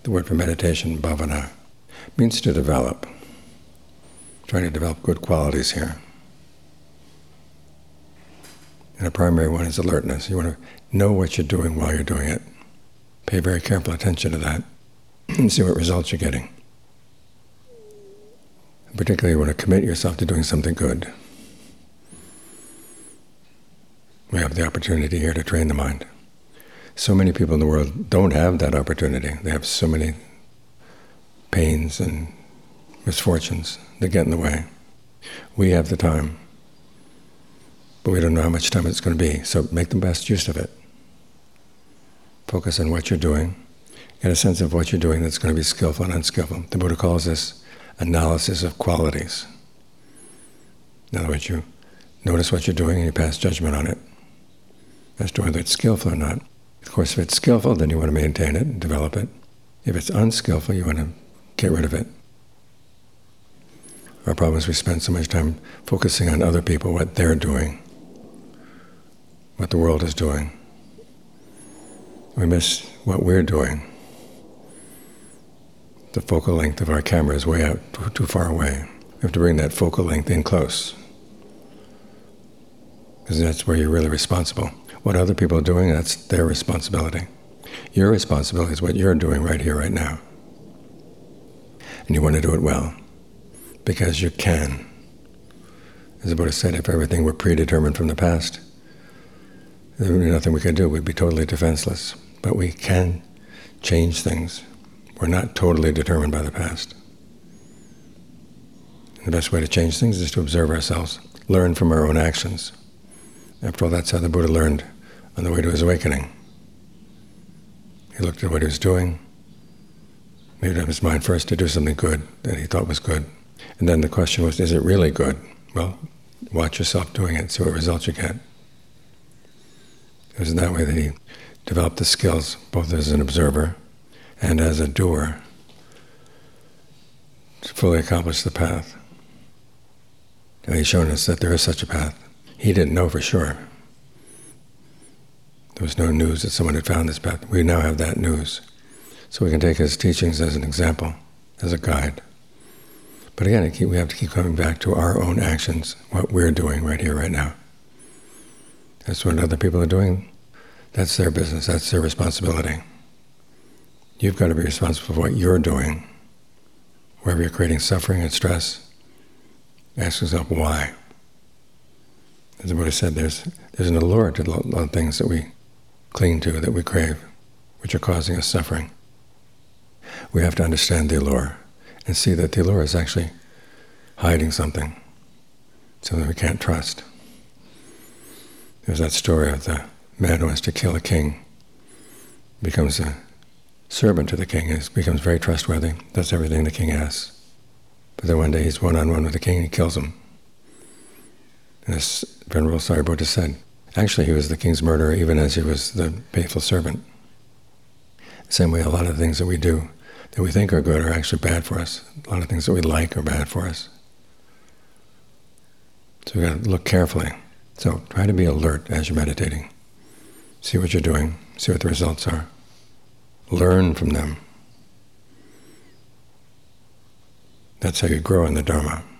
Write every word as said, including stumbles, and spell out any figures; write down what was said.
The word for meditation, bhavana, means to develop. Trying to develop good qualities here. And a primary one is alertness. You want to know what you're doing while you're doing it. Pay very careful attention to that and see what results you're getting. And particularly you want to commit yourself to doing something good. We have the opportunity here to train the mind. So many people in the world don't have that opportunity. They have so many pains and misfortunes that get in the way. We have the time, but we don't know how much time it's going to be, so make the best use of it. Focus on what you're doing. Get a sense of what you're doing that's going to be skillful and unskillful. The Buddha calls this analysis of qualities. In other words, you notice what you're doing and you pass judgment on it as to whether it's skillful or not. Of course, if it's skillful, then you want to maintain it and develop it. If it's unskillful, you want to get rid of it. Our problem is we spend so much time focusing on other people, what they're doing, what the world is doing. We miss what we're doing. The focal length of our camera is way out, too, too far away. We have to bring that focal length in close, because that's where you're really responsible. What other people are doing, that's their responsibility. Your responsibility is what you're doing right here, right now. And you want to do it well, because you can. As the Buddha said, if everything were predetermined from the past, there would be nothing we could do. We'd be totally defenseless. But we can change things. We're not totally determined by the past. And the best way to change things is to observe ourselves, learn from our own actions. After all, that's how the Buddha learned on the way to his awakening. He looked at what he was doing, made up his mind first to do something good that he thought was good. And then the question was, is it really good? Well, watch yourself doing it, see what results you get. It was in that way that he developed the skills, both as an observer and as a doer, to fully accomplish the path. And he's shown us that there is such a path. He didn't know for sure. There was no news that someone had found this path. We now have that news. So we can take his teachings as an example, as a guide. But again, we have to keep coming back to our own actions, what we're doing right here, right now. That's what other people are doing. That's their business. That's their responsibility. You've got to be responsible for what you're doing. Wherever you're creating suffering and stress, ask yourself why. As the Buddha said, there's there's an allure to a lot of things that we cling to, that we crave, which are causing us suffering. We have to understand the allure and see that the allure is actually hiding something, something we can't trust. There's that story of the man who wants to kill a king, becomes a servant to the king, and becomes very trustworthy, does everything the king asks. But then one day he's one-on-one with the king and he kills him. And as Venerable Sariputta said, actually he was the king's murderer even as he was the faithful servant. The same way a lot of things that we do that we think are good are actually bad for us. A lot of things that we like are bad for us. So we've got to look carefully. So try to be alert as you're meditating. See what you're doing, see what the results are. Learn from them. That's how you grow in the Dharma.